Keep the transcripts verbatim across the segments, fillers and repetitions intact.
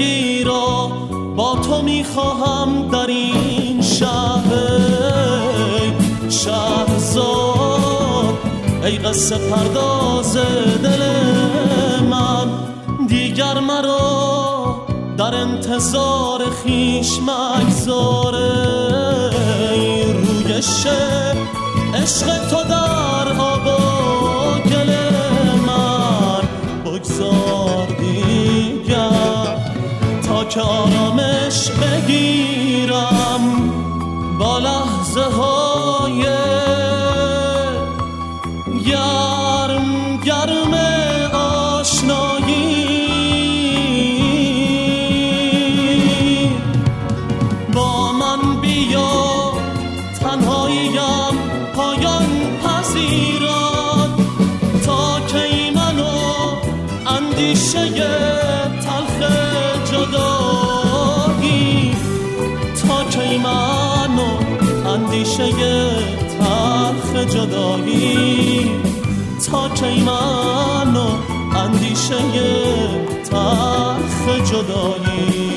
زندگی را با تو میخواهم در این شهر. شهرزاد ای قصه پرداز دل من، دیگر مرا در انتظار خیش مگذار. ای رویش عشق تو در آب و گل من بگذار دیگر، تا که آرامش بگیرم با لحظه های گرم گرم آشنایی. با من بیا تنهاییم پایان پذیرد، تا کی منو اندیشه تلخ جدایی، تا کی منو اندیشه تلخ جدایی، تا کی منو اندیشه تلخ جدایی.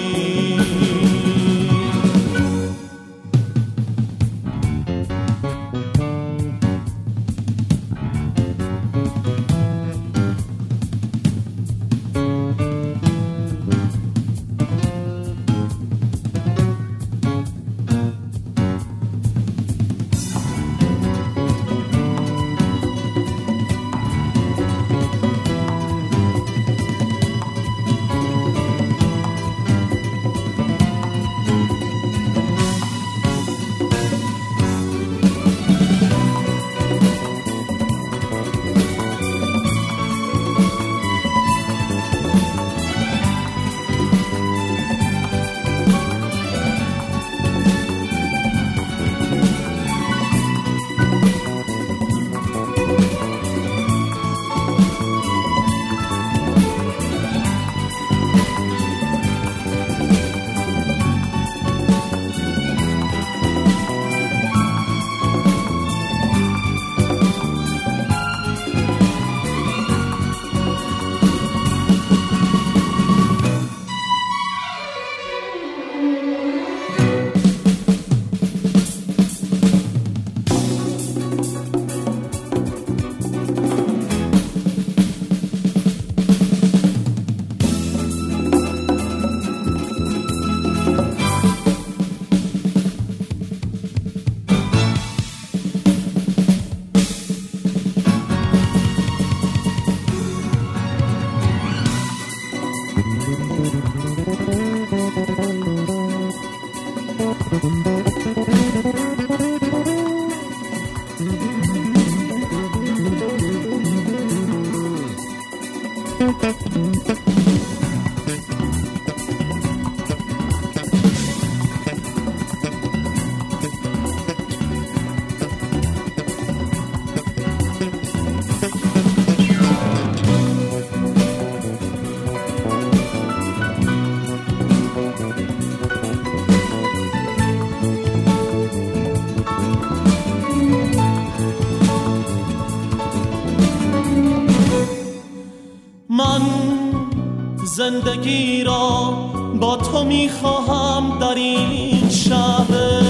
زندگی را با تو میخواهم در این شهر.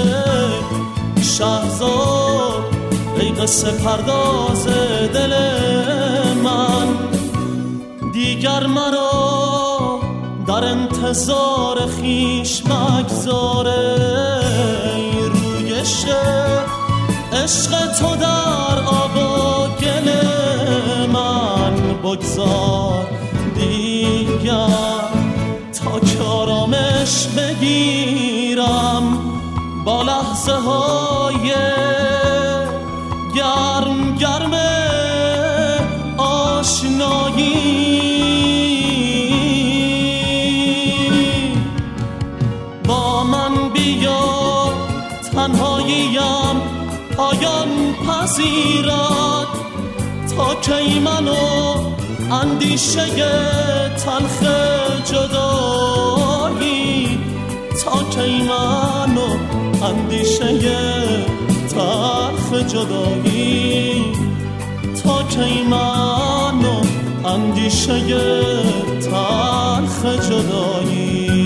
شهرزاد ای قصه پرداز دل من، دیگر مرا در انتظار خیش مگذار. ای رویش عشق تو در آب و گل من بگذار دیگر، تا که آرامش بگیرم با لحظه های گرم گرم آشنایی. با من بیا تنهاییم پایان پذیرد، تا کی منو اندیشه تلخ جدایی، تا کی منو اندیشه تلخ جدایی، تا کی منو اندیشه تلخ جدایی.